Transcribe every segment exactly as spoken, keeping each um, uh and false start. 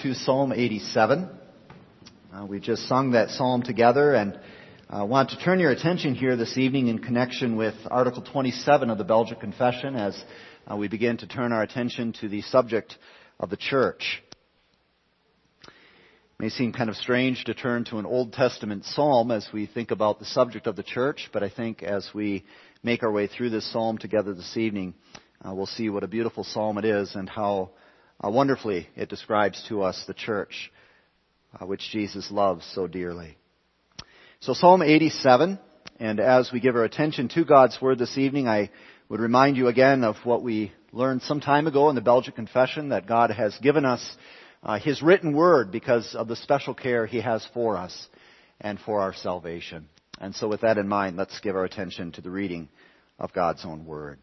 to Psalm eighty-seven. Uh, we just sung that psalm together, and I uh, want to turn your attention here this evening in connection with Article twenty-seven of the Belgic Confession as uh, we begin to turn our attention to the subject of the church. It may seem kind of strange to turn to an Old Testament psalm as we think about the subject of the church, but I think as we make our way through this psalm together this evening, uh, we'll see what a beautiful psalm it is and how uh, wonderfully it describes to us the church, uh, which Jesus loves so dearly. So Psalm eighty-seven, and as we give our attention to God's Word this evening, I would remind you again of what we learned some time ago in the Belgic Confession, that God has given us uh, His written Word because of the special care He has for us and for our salvation. And so with that in mind, let's give our attention to the reading of God's own Word.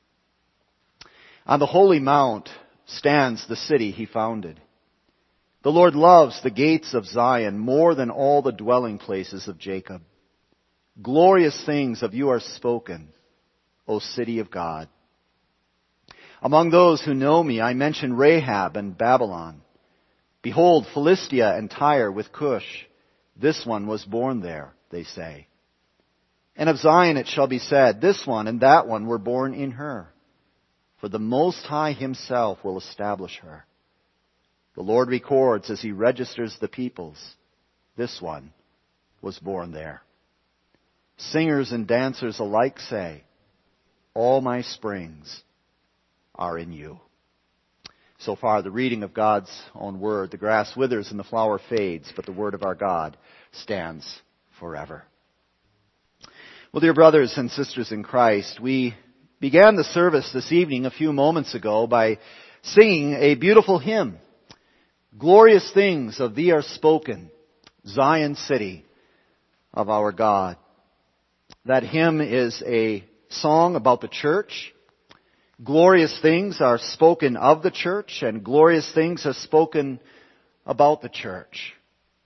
On the holy mount stands the city He founded. The Lord loves the gates of Zion more than all the dwelling places of Jacob. Glorious things of you are spoken, O city of God. Among those who know me, I mention Rahab and Babylon. Behold, Philistia and Tyre with Cush. This one was born there, they say. And of Zion it shall be said, this one and that one were born in her. For the Most High Himself will establish her. The Lord records as He registers the peoples. This one was born there. Singers and dancers alike say, all my springs are in you. So far, the reading of God's own Word. The grass withers and the flower fades, but the Word of our God stands forever. Well, dear brothers and sisters in Christ, we began the service this evening a few moments ago by singing a beautiful hymn. Glorious things of thee are spoken, Zion city of our God. That hymn is a song about the church. Glorious things are spoken of the church, and glorious things are spoken about the church.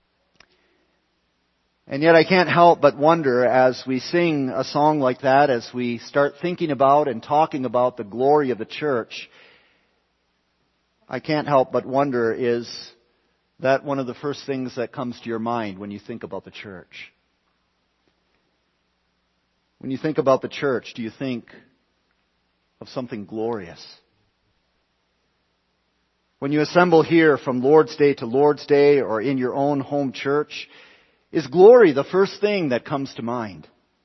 And yet I can't help but wonder as we sing a song like that, as we start thinking about and talking about the glory of the church, I can't help but wonder, is that one of the first things that comes to your mind when you think about the church? When you think about the church, do you think of something glorious? When you assemble here from Lord's Day to Lord's Day or in your own home church, is glory the first thing that comes to mind?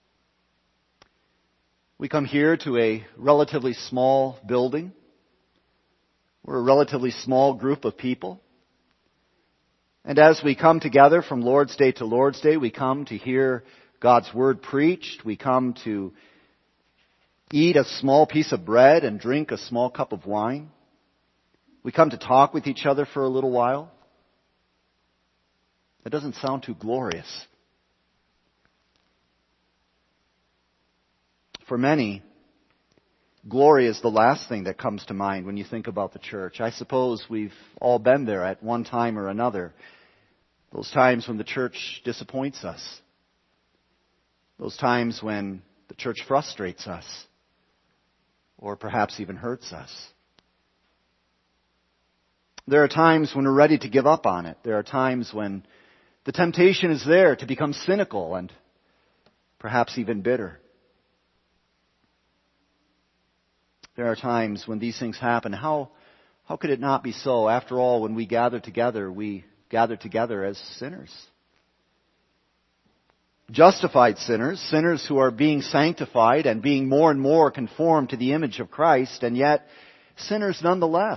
We come here to a relatively small building. We're a relatively small group of people. And as we come together from Lord's Day to Lord's Day, we come to hear God's Word preached. We come to eat a small piece of bread and drink a small cup of wine. We come to talk with each other for a little while. That doesn't sound too glorious. For many, glory is the last thing that comes to mind when you think about the church. I suppose we've all been there at one time or another. Those times when the church disappoints us. Those times when the church frustrates us. Or perhaps even hurts us. There are times when we're ready to give up on it. There are times when the temptation is there to become cynical and perhaps even bitter. There are times when these things happen. How, how could it not be so? After all, when we gather together, we gather together as sinners. Justified sinners, sinners who are being sanctified and being more and more conformed to the image of Christ, and yet sinners nonetheless.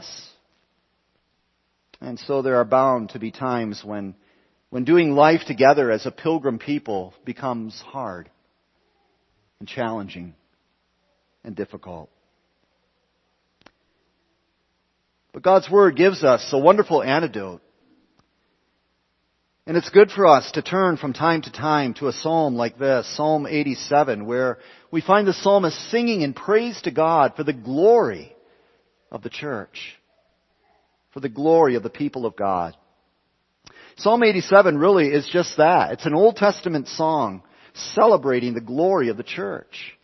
And so there are bound to be times when, when doing life together as a pilgrim people becomes hard and challenging and difficult. But God's Word gives us a wonderful antidote. And it's good for us to turn from time to time to a psalm like this, Psalm eighty-seven, where we find the psalmist singing in praise to God for the glory of the church, for the glory of the people of God. Psalm eighty-seven really is just that. It's an Old Testament song celebrating the glory of the church.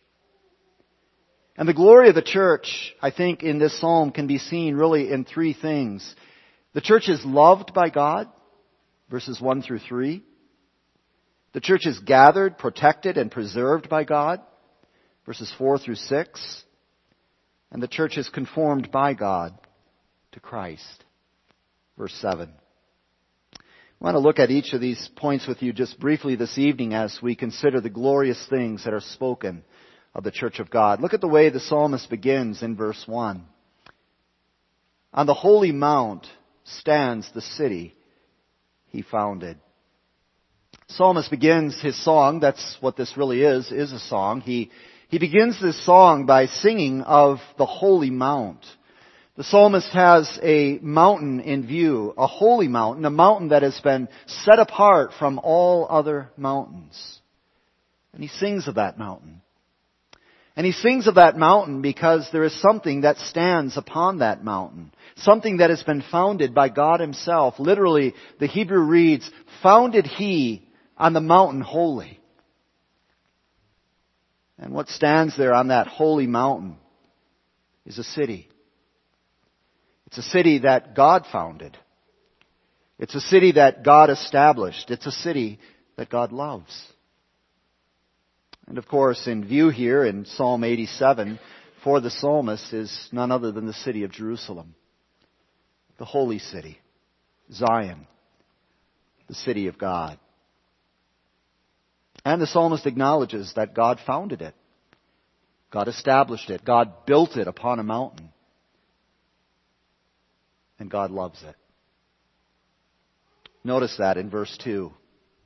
And the glory of the church, I think, in this psalm can be seen really in three things. The church is loved by God, verses one through three. The church is gathered, protected, and preserved by God, verses four through six. And the church is conformed by God to Christ, verse seven. I want to look at each of these points with you just briefly this evening as we consider the glorious things that are spoken of the church of God. Look at the way the psalmist begins in verse one. On the holy mount stands the city he founded. Psalmist begins his song, that's what this really is, is a song. He, he begins this song by singing of the holy mount. The psalmist has a mountain in view, a holy mountain, a mountain that has been set apart from all other mountains. And he sings of that mountain. And he sings of that mountain because there is something that stands upon that mountain. Something that has been founded by God Himself. Literally, the Hebrew reads, founded He on the mountain holy. And what stands there on that holy mountain is a city. It's a city that God founded. It's a city that God established. It's a city that God loves. And of course, in view here in Psalm eighty-seven, for the psalmist is none other than the city of Jerusalem. The holy city, Zion, the city of God. And the psalmist acknowledges that God founded it. God established it. God built it upon a mountain. And God loves it. Notice that in verse two.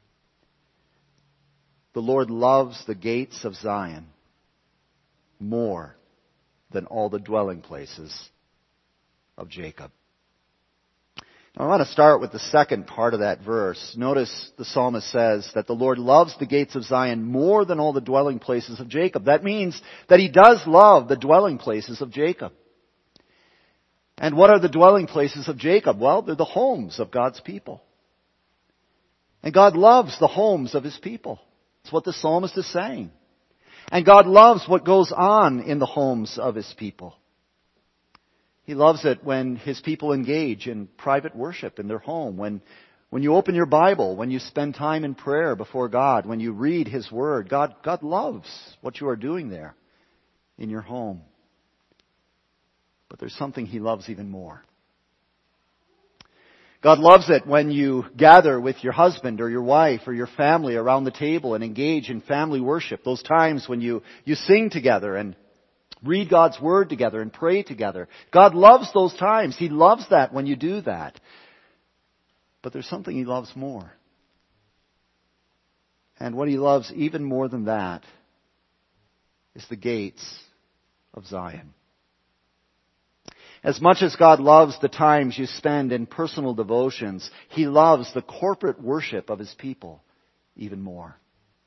The Lord loves the gates of Zion more than all the dwelling places of Jacob. Now, I want to start with the second part of that verse. Notice the psalmist says that the Lord loves the gates of Zion more than all the dwelling places of Jacob. That means that He does love the dwelling places of Jacob. And what are the dwelling places of Jacob? Well, they're the homes of God's people. And God loves the homes of His people. That's what the psalmist is saying. And God loves what goes on in the homes of His people. He loves it when His people engage in private worship in their home. When, when you open your Bible, when you spend time in prayer before God, when you read His Word, God, God loves what you are doing there in your home. But there's something He loves even more. God loves it when you gather with your husband or your wife or your family around the table and engage in family worship. Those times when you, you sing together and read God's Word together and pray together. God loves those times. He loves that when you do that. But there's something He loves more. And what He loves even more than that is the gates of Zion. As much as God loves the times you spend in personal devotions, He loves the corporate worship of His people even more.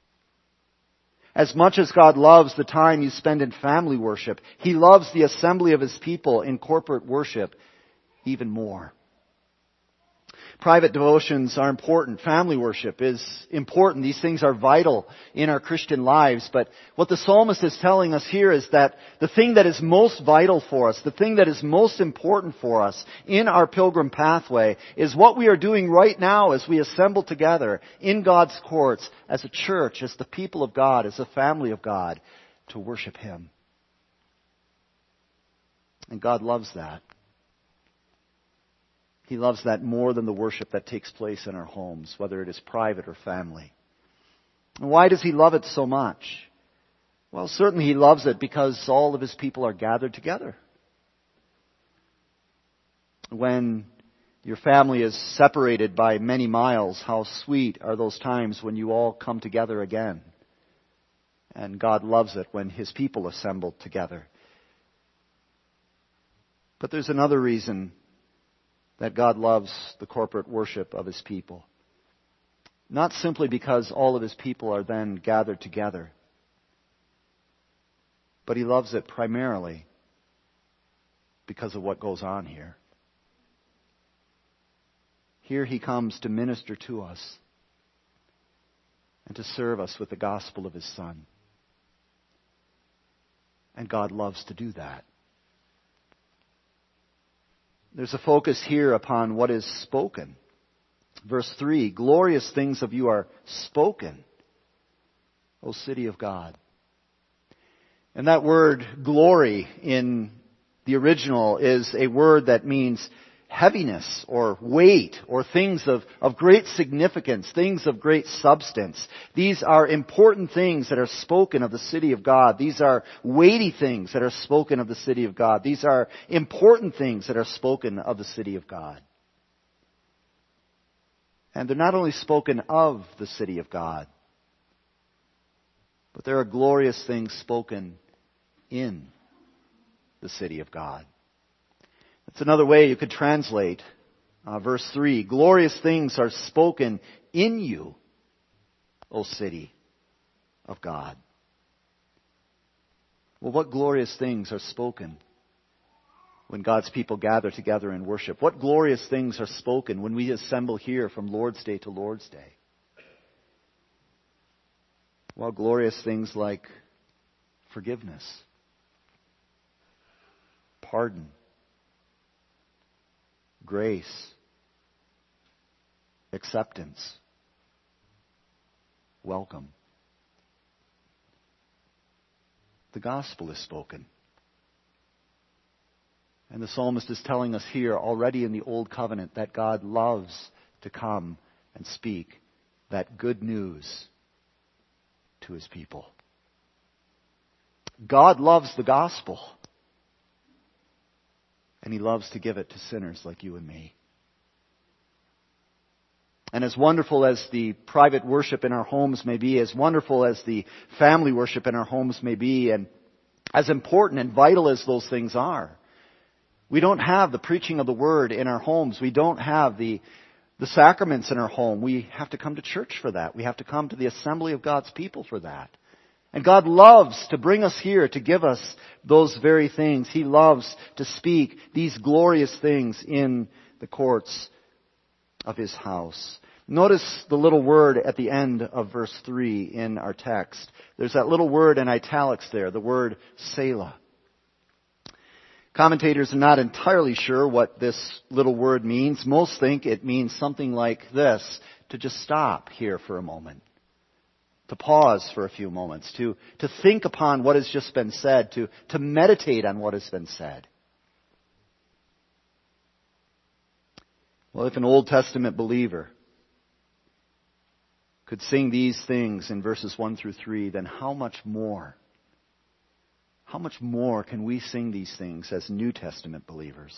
As much as God loves the time you spend in family worship, He loves the assembly of His people in corporate worship even more. Private devotions are important. Family worship is important. These things are vital in our Christian lives. But what the psalmist is telling us here is that the thing that is most vital for us, the thing that is most important for us in our pilgrim pathway is what we are doing right now as we assemble together in God's courts as a church, as the people of God, as a family of God, to worship Him. And God loves that. He loves that more than the worship that takes place in our homes, whether it is private or family. And why does He love it so much? Well, certainly He loves it because all of His people are gathered together. When your family is separated by many miles, how sweet are those times when you all come together again. And God loves it when His people assemble together. But there's another reason that God loves the corporate worship of His people. Not simply because all of His people are then gathered together, but He loves it primarily because of what goes on here. Here He comes to minister to us and to serve us with the gospel of His Son. And God loves to do that. there's a focus here upon what is spoken. Verse three, glorious things of you are spoken, O city of God. And that word glory in the original is a word that means heaviness or weight or things of, of great significance, things of great substance. These are important things that are spoken of the city of God. These are weighty things that are spoken of the city of God. These are important things that are spoken of the city of God. And they're not only spoken of the city of God, but there are glorious things spoken in the city of God. That's another way you could translate uh, verse three. Glorious things are spoken in you, O city of God. Well, what glorious things are spoken when God's people gather together in worship? What glorious things are spoken when we assemble here from Lord's Day to Lord's Day? Well, glorious things like forgiveness, pardon, grace, acceptance, welcome. The gospel is spoken. And the psalmist is telling us here already in the Old Covenant that God loves to come and speak that good news to His people. God loves the gospel. And He loves to give it to sinners like you and me. And as wonderful as the private worship in our homes may be, as wonderful as the family worship in our homes may be, and as important and vital as those things are, we don't have the preaching of the Word in our homes. We don't have the, the sacraments in our home. We have to come to church for that. We have to come to the assembly of God's people for that. And God loves to bring us here to give us those very things. He loves to speak these glorious things in the courts of His house. Notice the little word at the end of verse three in our text. There's that little word in italics there, the word Selah. Commentators are not entirely sure what this little word means. Most think it means something like this, to just stop here for a moment. To pause for a few moments, to, to think upon what has just been said, to, to meditate on what has been said. Well, if an Old Testament believer could sing these things in verses one through three, then how much more, how much more can we sing these things as New Testament believers?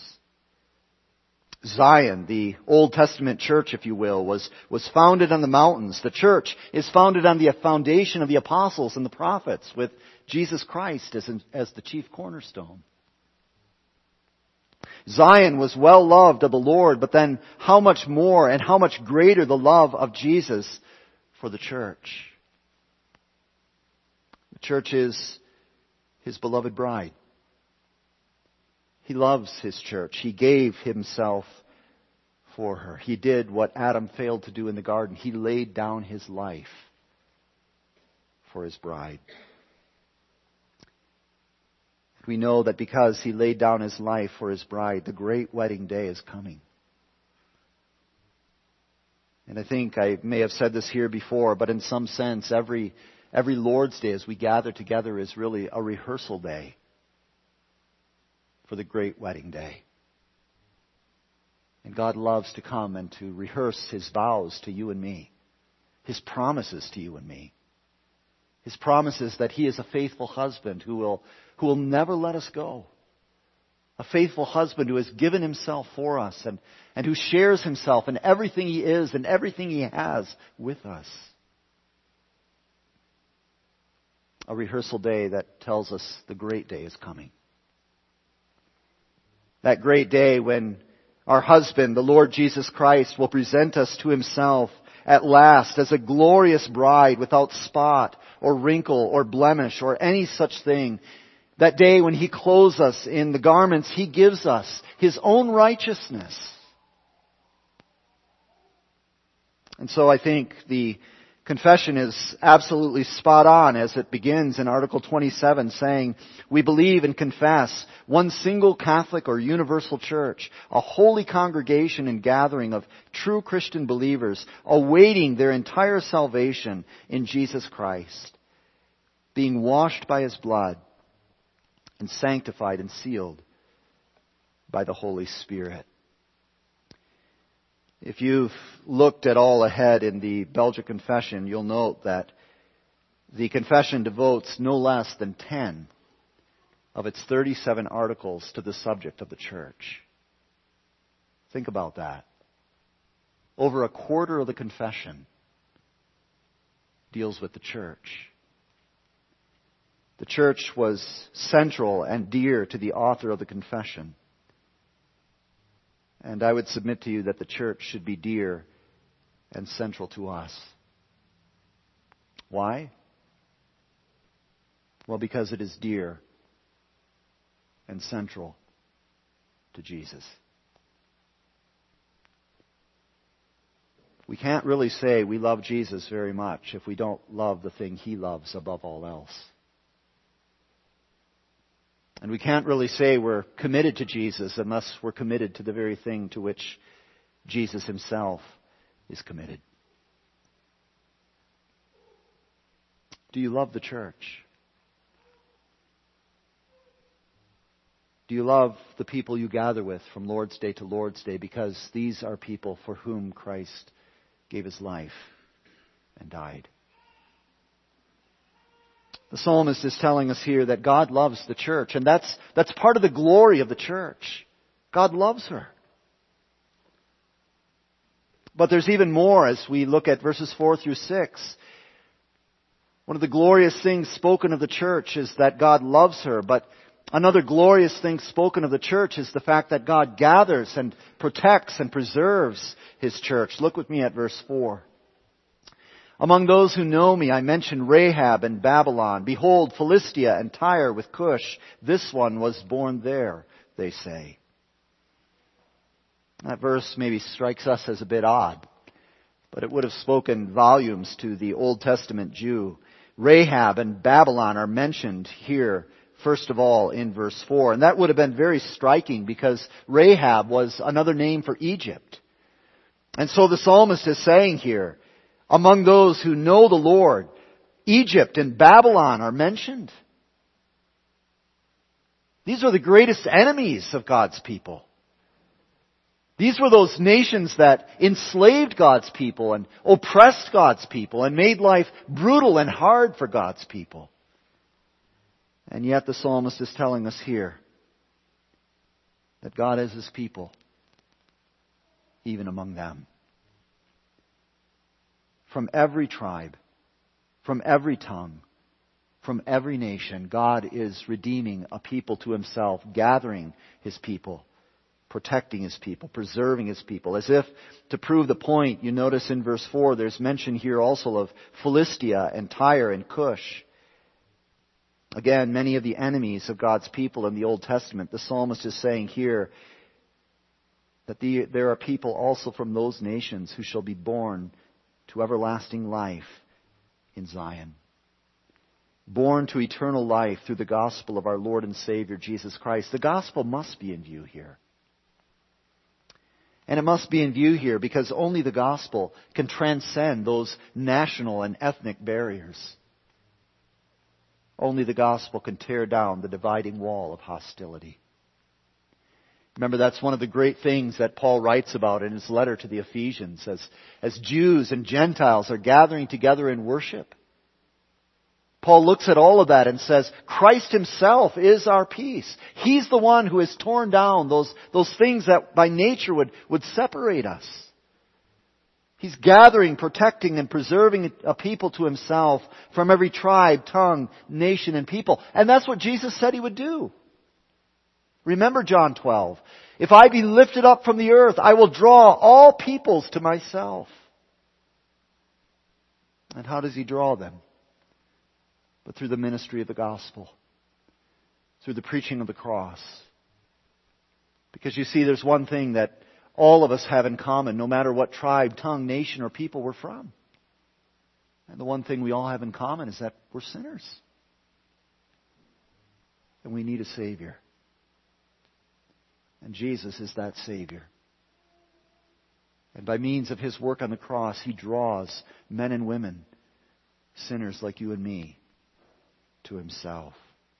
Zion, the Old Testament church, if you will, was, was founded on the mountains. The church is founded on the foundation of the apostles and the prophets, with Jesus Christ as, as the chief cornerstone. Zion was well loved of the Lord, but then how much more and how much greater the love of Jesus for the church. The church is His beloved bride. He loves His church. He gave Himself for her. He did what Adam failed to do in the garden. He laid down His life for His bride. We know that because He laid down His life for His bride, the great wedding day is coming. And I think I may have said this here before, but in some sense, every, every Lord's Day as we gather together is really a rehearsal day for the great wedding day. And God loves to come and to rehearse His vows to you and me, His promises to you and me, His promises that He is a faithful husband who will, who will never let us go, a faithful husband who has given Himself for us and, and who shares Himself in everything He is and everything He has with us. A rehearsal day that tells us the great day is coming. That great day when our husband, the Lord Jesus Christ, will present us to Himself at last as a glorious bride without spot or wrinkle or blemish or any such thing. That day when He clothes us in the garments He gives us, His own righteousness. And so I think the Confession is absolutely spot on as it begins in Article twenty-seven saying, we believe and confess one single Catholic or universal church, a holy congregation and gathering of true Christian believers awaiting their entire salvation in Jesus Christ, being washed by His blood and sanctified and sealed by the Holy Spirit. If you've looked at all ahead in the Belgic Confession, you'll note that the Confession devotes no less than ten of its thirty-seven articles to the subject of the Church. Think about that. Over a quarter of the Confession deals with the Church. The Church was central and dear to the author of the Confession. And I would submit to you that the church should be dear and central to us. Why? Well, because it is dear and central to Jesus. We can't really say we love Jesus very much if we don't love the thing He loves above all else. And we can't really say we're committed to Jesus unless we're committed to the very thing to which Jesus Himself is committed. Do you love the church? Do you love the people you gather with from Lord's Day to Lord's Day because these are people for whom Christ gave His life and died? The psalmist is telling us here that God loves the church, and that's, that's part of the glory of the church. God loves her. But there's even more as we look at verses four through six. One of the glorious things spoken of the church is that God loves her, but another glorious thing spoken of the church is the fact that God gathers and protects and preserves His church. Look with me at verse four. Among those who know me, I mention Rahab and Babylon. Behold, Philistia and Tyre with Cush. This one was born there, they say. That verse maybe strikes us as a bit odd, but it would have spoken volumes to the Old Testament Jew. Rahab and Babylon are mentioned here, first of all, in verse four. And that would have been very striking because Rahab was another name for Egypt. And so the psalmist is saying here, among those who know the Lord, Egypt and Babylon are mentioned. These are the greatest enemies of God's people. These were those nations that enslaved God's people and oppressed God's people and made life brutal and hard for God's people. And yet the psalmist is telling us here that God is His people, even among them. From every tribe, from every tongue, from every nation, God is redeeming a people to Himself, gathering His people, protecting His people, preserving His people. As if to prove the point, you notice in verse four, there's mention here also of Philistia and Tyre and Cush. Again, many of the enemies of God's people in the Old Testament. The psalmist is saying here that the, there are people also from those nations who shall be born to everlasting life in Zion. Born to eternal life through the gospel of our Lord and Savior Jesus Christ. The gospel must be in view here. And it must be in view here because only the gospel can transcend those national and ethnic barriers. Only the gospel can tear down the dividing wall of hostility. Remember, that's one of the great things that Paul writes about in his letter to the Ephesians as, as Jews and Gentiles are gathering together in worship. Paul looks at all of that and says, Christ Himself is our peace. He's the one who has torn down those, those things that by nature would, would separate us. He's gathering, protecting, and preserving a people to Himself from every tribe, tongue, nation, and people. And that's what Jesus said He would do. Remember John twelve. If I be lifted up from the earth, I will draw all peoples to myself. And how does He draw them? But through the ministry of the gospel. Through the preaching of the cross. Because you see, there's one thing that all of us have in common, no matter what tribe, tongue, nation, or people we're from. And the one thing we all have in common is that we're sinners. And we need a Savior. And Jesus is that Savior. And by means of His work on the cross, He draws men and women, sinners like you and me, to Himself.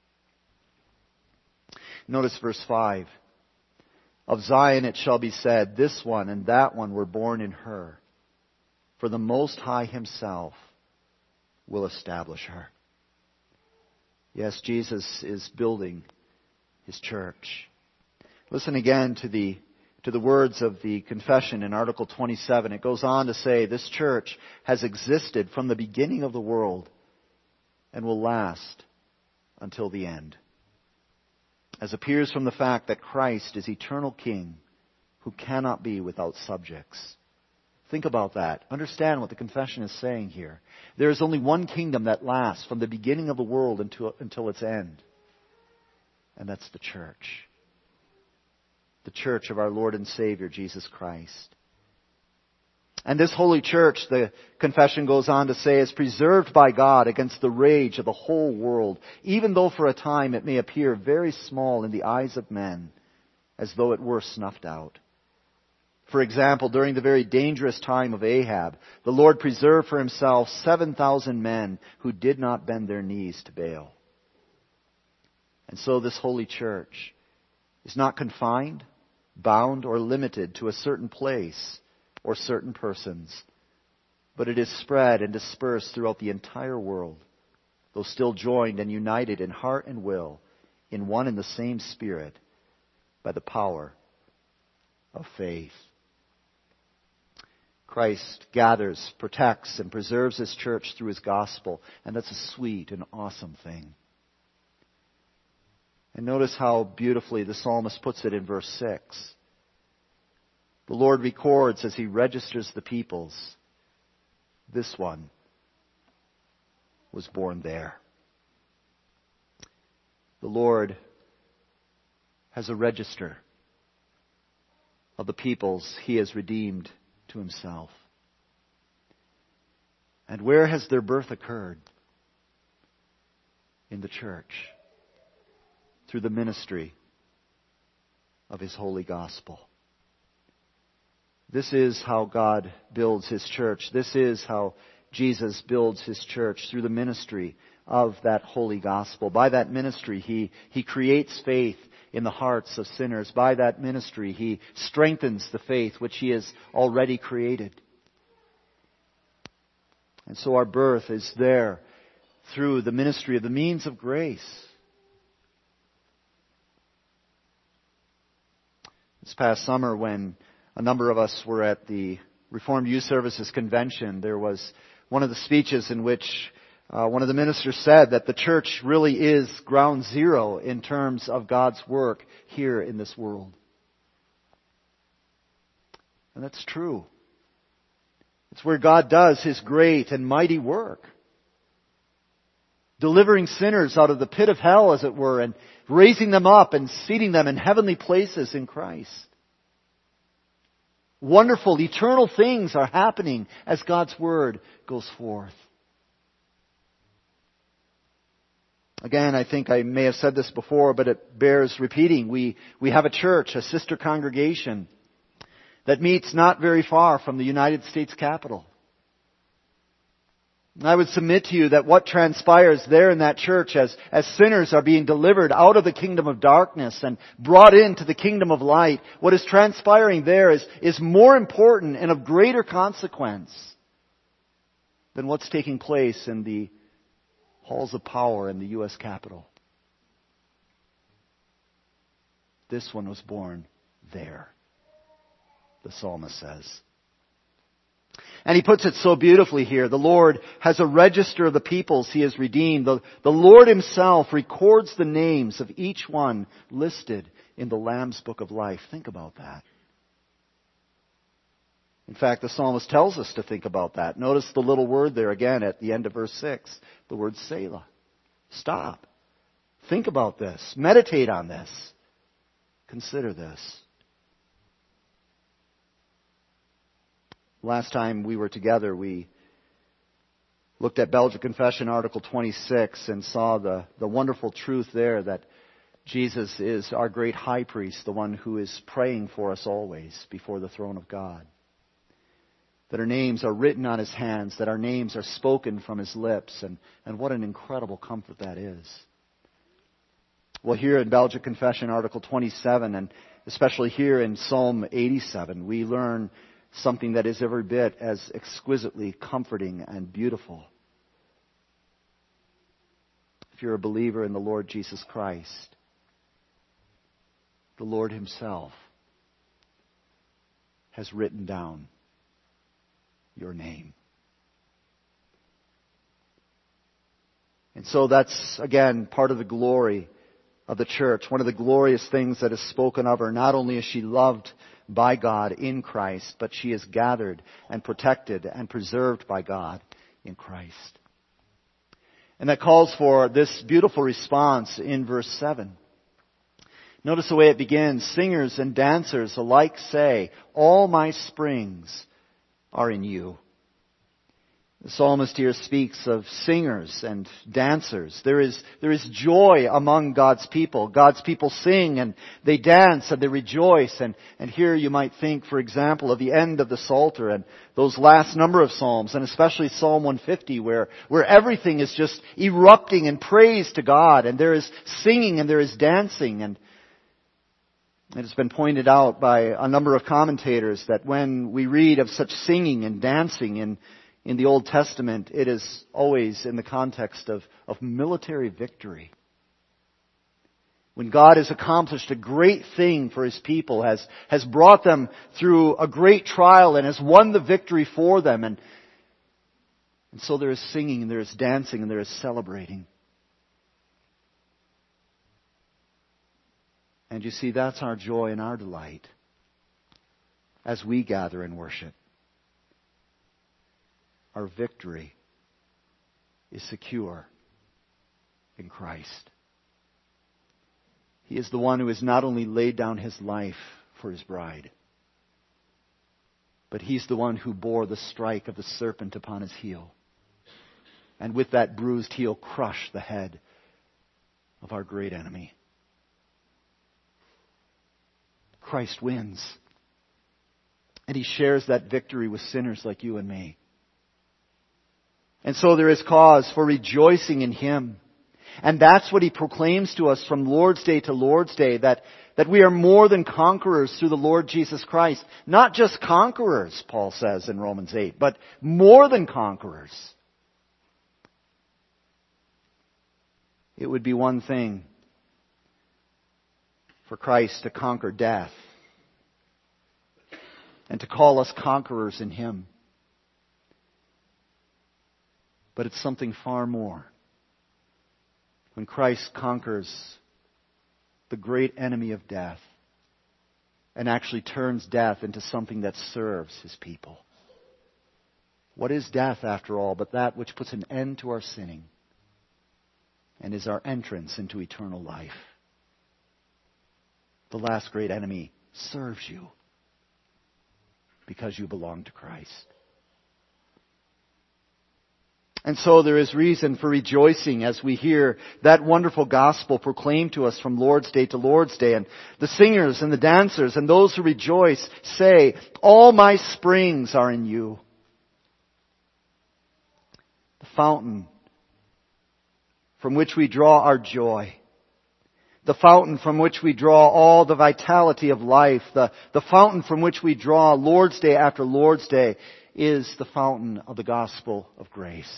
Notice verse five. Of Zion it shall be said, this one and that one were born in her. For the Most High Himself will establish her. Yes, Jesus is building His church. Listen again to the to the words of the confession in Article twenty-seven. It goes on to say, this church has existed from the beginning of the world and will last until the end. As appears from the fact that Christ is eternal King who cannot be without subjects. Think about that. Understand what the confession is saying here. There is only one kingdom that lasts from the beginning of the world until, until its end. And that's the church. The church of our Lord and Savior, Jesus Christ. And this holy church, the confession goes on to say, is preserved by God against the rage of the whole world, even though for a time it may appear very small in the eyes of men, as though it were snuffed out. For example, during the very dangerous time of Ahab, the Lord preserved for Himself seven thousand men who did not bend their knees to Baal. And so this holy church is not confined, bound, or limited to a certain place or certain persons, but it is spread and dispersed throughout the entire world, though still joined and united in heart and will, in one and the same Spirit, by the power of faith. Christ gathers, protects, and preserves His church through His gospel, and that's a sweet and awesome thing. And notice how beautifully the psalmist puts it in verse six. The Lord records as He registers the peoples, this one was born there. The Lord has a register of the peoples He has redeemed to Himself. And where has their birth occurred? In the church. Through the ministry of His holy gospel. This is how God builds His church. This is how Jesus builds His church, through the ministry of that holy gospel. By that ministry, He, He creates faith in the hearts of sinners. By that ministry, He strengthens the faith which He has already created. And so our birth is there through the ministry of the means of grace. This past summer, when a number of us were at the Reformed Youth Services Convention, there was one of the speeches in which uh, one of the ministers said that the church really is ground zero in terms of God's work here in this world. And that's true. It's where God does His great and mighty work. Delivering sinners out of the pit of hell, as it were, and raising them up and seating them in heavenly places in Christ. Wonderful, eternal things are happening as God's Word goes forth. Again, I think I may have said this before, but it bears repeating. We, we have a church, a sister congregation, that meets not very far from the United States Capitol. I would submit to you that what transpires there in that church as, as sinners are being delivered out of the kingdom of darkness and brought into the kingdom of light, what is transpiring there is, is more important and of greater consequence than what's taking place in the halls of power in the U S Capitol. This one was born there, the psalmist says. And he puts it so beautifully here. The Lord has a register of the peoples He has redeemed. The, the Lord Himself records the names of each one listed in the Lamb's Book of Life. Think about that. In fact, the psalmist tells us to think about that. Notice the little word there again at the end of verse six. The word Selah. Stop. Think about this. Meditate on this. Consider this. Last time we were together, we looked at Belgic Confession Article twenty-six and saw the, the wonderful truth there that Jesus is our great high priest, the one who is praying for us always before the throne of God. That our names are written on His hands, that our names are spoken from His lips, and, and what an incredible comfort that is. Well, here in Belgic Confession Article twenty-seven, and especially here in Psalm eighty-seven, we learn something that is every bit as exquisitely comforting and beautiful. If you're a believer in the Lord Jesus Christ, the Lord Himself has written down your name. And so that's, again, part of the glory of the church. One of the glorious things that is spoken of her, not only is she loved by God in Christ, but she is gathered and protected and preserved by God in Christ. And that calls for this beautiful response in verse seven. Notice the way it begins. Singers and dancers alike say, all my springs are in you. The psalmist here speaks of singers and dancers. There is, there is joy among God's people. God's people sing and they dance and they rejoice. And, and here you might think, for example, of the end of the Psalter and those last number of Psalms, and especially Psalm one fifty, where, where everything is just erupting in praise to God, and there is singing and there is dancing. And it has been pointed out by a number of commentators that when we read of such singing and dancing in In the Old Testament, it is always in the context of, of military victory. When God has accomplished a great thing for His people, has, has brought them through a great trial and has won the victory for them. And, and so there is singing and there is dancing and there is celebrating. And you see, that's our joy and our delight as we gather and worship. Our victory is secure in Christ. He is the one who has not only laid down His life for His bride, but He's the one who bore the strike of the serpent upon His heel. And with that bruised heel crushed the head of our great enemy. Christ wins. And He shares that victory with sinners like you and me. And so there is cause for rejoicing in Him. And that's what He proclaims to us from Lord's Day to Lord's Day, that, that we are more than conquerors through the Lord Jesus Christ. Not just conquerors, Paul says in Romans eight, but more than conquerors. It would be one thing for Christ to conquer death and to call us conquerors in Him. But it's something far more. When Christ conquers the great enemy of death and actually turns death into something that serves His people. What is death, after all, but that which puts an end to our sinning and is our entrance into eternal life? The last great enemy serves you because you belong to Christ. And so there is reason for rejoicing as we hear that wonderful gospel proclaimed to us from Lord's Day to Lord's Day. And the singers and the dancers and those who rejoice say, all my springs are in you. The fountain from which we draw our joy. The fountain from which we draw all the vitality of life. The, the fountain from which we draw Lord's Day after Lord's Day is the fountain of the gospel of grace.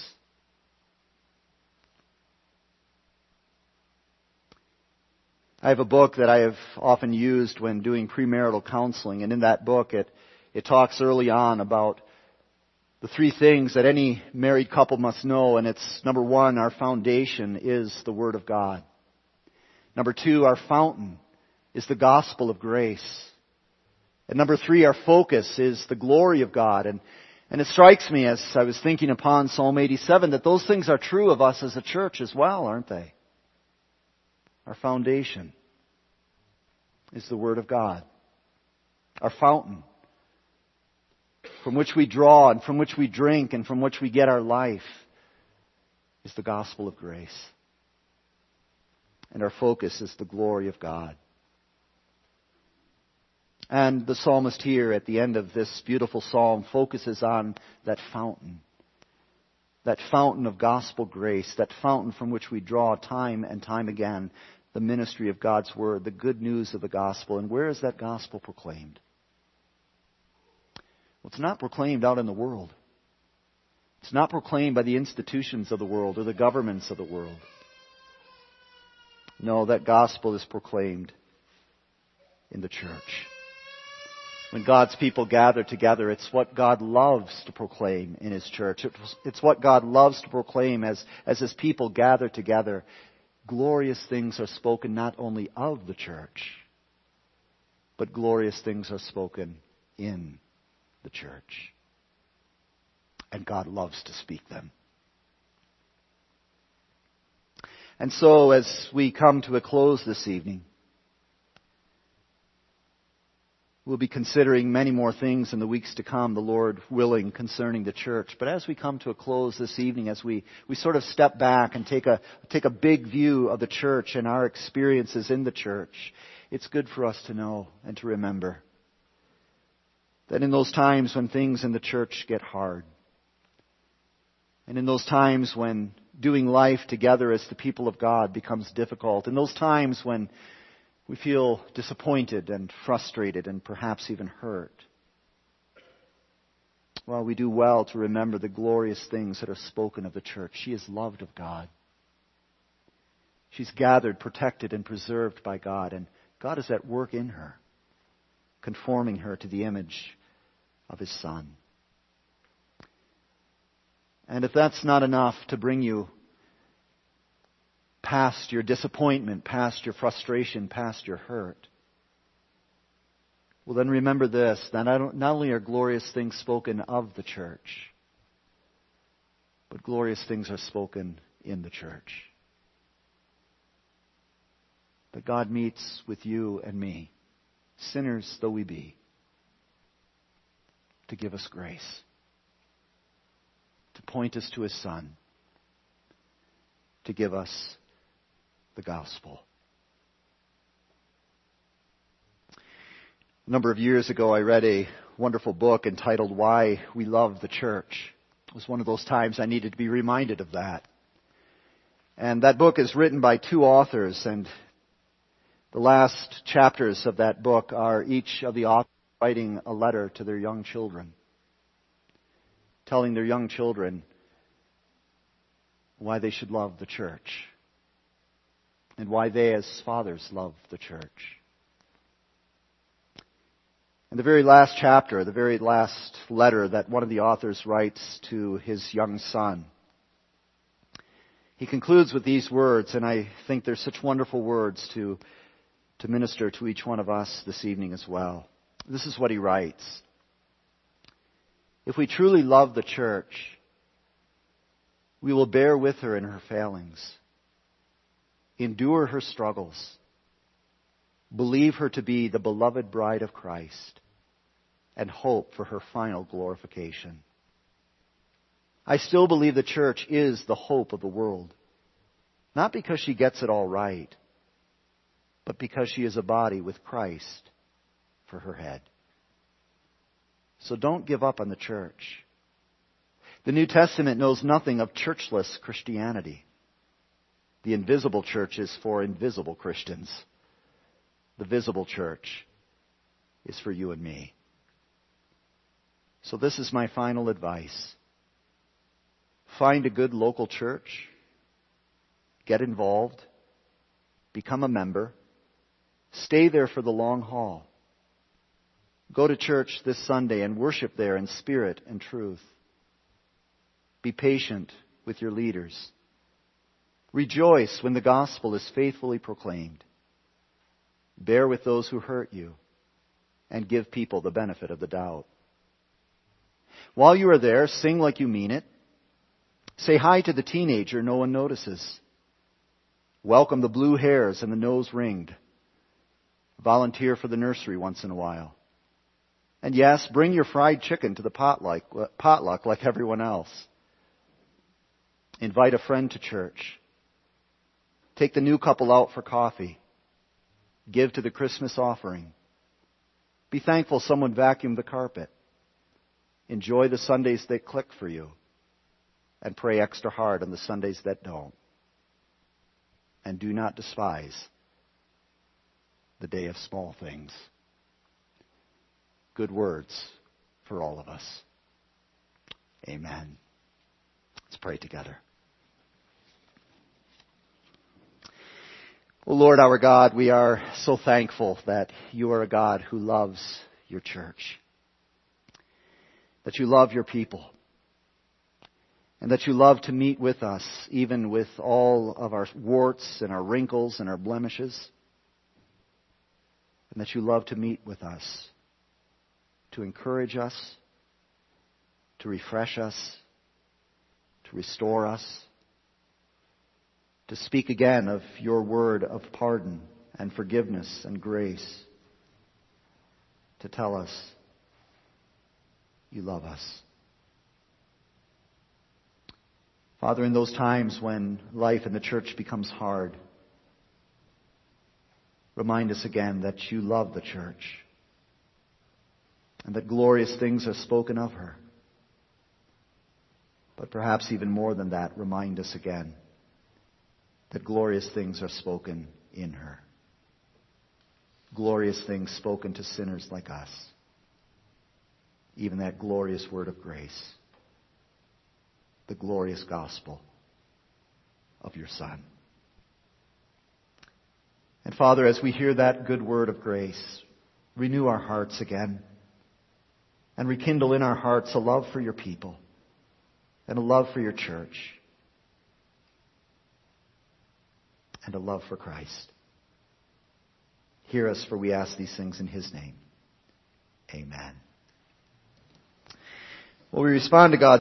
I have a book that I have often used when doing premarital counseling, and in that book it, it talks early on about the three things that any married couple must know, and it's number one, our foundation is the Word of God. Number two, our fountain is the gospel of grace. And number three, our focus is the glory of God. And, and it strikes me as I was thinking upon Psalm eighty-seven that those things are true of us as a church as well, aren't they? Our foundation is the Word of God. Our fountain from which we draw and from which we drink and from which we get our life is the gospel of grace. And our focus is the glory of God. And the psalmist here at the end of this beautiful psalm focuses on that fountain. That fountain of gospel grace, that fountain from which we draw time and time again the ministry of God's Word, the good news of the gospel. And where is that gospel proclaimed? Well, it's not proclaimed out in the world. It's not proclaimed by the institutions of the world or the governments of the world. No, that gospel is proclaimed in the church. When God's people gather together, it's what God loves to proclaim in His church. It's what God loves to proclaim as, as His people gather together. Glorious things are spoken not only of the church, but glorious things are spoken in the church. And God loves to speak them. And so as we come to a close this evening, we'll be considering many more things in the weeks to come, the Lord willing, concerning the church. But as we come to a close this evening, as we, we sort of step back and take a, take a big view of the church and our experiences in the church, it's good for us to know and to remember that in those times when things in the church get hard, and in those times when doing life together as the people of God becomes difficult, in those times when we feel disappointed and frustrated and perhaps even hurt, well, we do well to remember the glorious things that are spoken of the church. She is loved of God. She's gathered, protected, and preserved by God, and God is at work in her, conforming her to the image of His Son. And if that's not enough to bring you past your disappointment, past your frustration, past your hurt, well then remember this, that not only are glorious things spoken of the church, but glorious things are spoken in the church. That God meets with you and me, sinners though we be, to give us grace, to point us to His Son, to give us the gospel. A number of years ago, I read a wonderful book entitled Why We Love the Church. It was one of those times I needed to be reminded of that. And that book is written by two authors, and the last chapters of that book are each of the authors writing a letter to their young children, telling their young children why they should love the church and why they as fathers love the church. In the very last chapter, the very last letter that one of the authors writes to his young son, he concludes with these words, and I think they're such wonderful words to, to minister to each one of us this evening as well. This is what he writes. If we truly love the church, we will bear with her in her failings, endure her struggles, believe her to be the beloved bride of Christ, and hope for her final glorification. I still believe the church is the hope of the world, not because she gets it all right, but because she is a body with Christ for her head. So don't give up on the church. The New Testament knows nothing of churchless Christianity. The invisible church is for invisible Christians. The visible church is for you and me. So this is my final advice. Find a good local church. Get involved. Become a member. Stay there for the long haul. Go to church this Sunday and worship there in spirit and truth. Be patient with your leaders. Rejoice when the gospel is faithfully proclaimed. Bear with those who hurt you and give people the benefit of the doubt. While you are there, sing like you mean it. Say hi to the teenager no one notices. Welcome the blue hairs and the nose ringed. Volunteer for the nursery once in a while. And yes, bring your fried chicken to the potluck, potluck like everyone else. Invite a friend to church. Take the new couple out for coffee. Give to the Christmas offering. Be thankful someone vacuumed the carpet. Enjoy the Sundays that click for you. And pray extra hard on the Sundays that don't. And do not despise the day of small things. Good words for all of us. Amen. Let's pray together. Oh Lord, our God, we are so thankful that you are a God who loves your church. That you love your people. And that you love to meet with us, even with all of our warts and our wrinkles and our blemishes. And that you love to meet with us, to encourage us, to refresh us, to restore us, to speak again of your word of pardon and forgiveness and grace, to tell us you love us. Father, in those times when life in the church becomes hard, remind us again that you love the church and that glorious things are spoken of her. But perhaps even more than that, remind us again that glorious things are spoken in her. Glorious things spoken to sinners like us. Even that glorious word of grace. The glorious gospel of your Son. And Father, as we hear that good word of grace, renew our hearts again and rekindle in our hearts a love for your people and a love for your church and a love for Christ. Hear us, for we ask these things in his name. Amen. Well, we respond to God.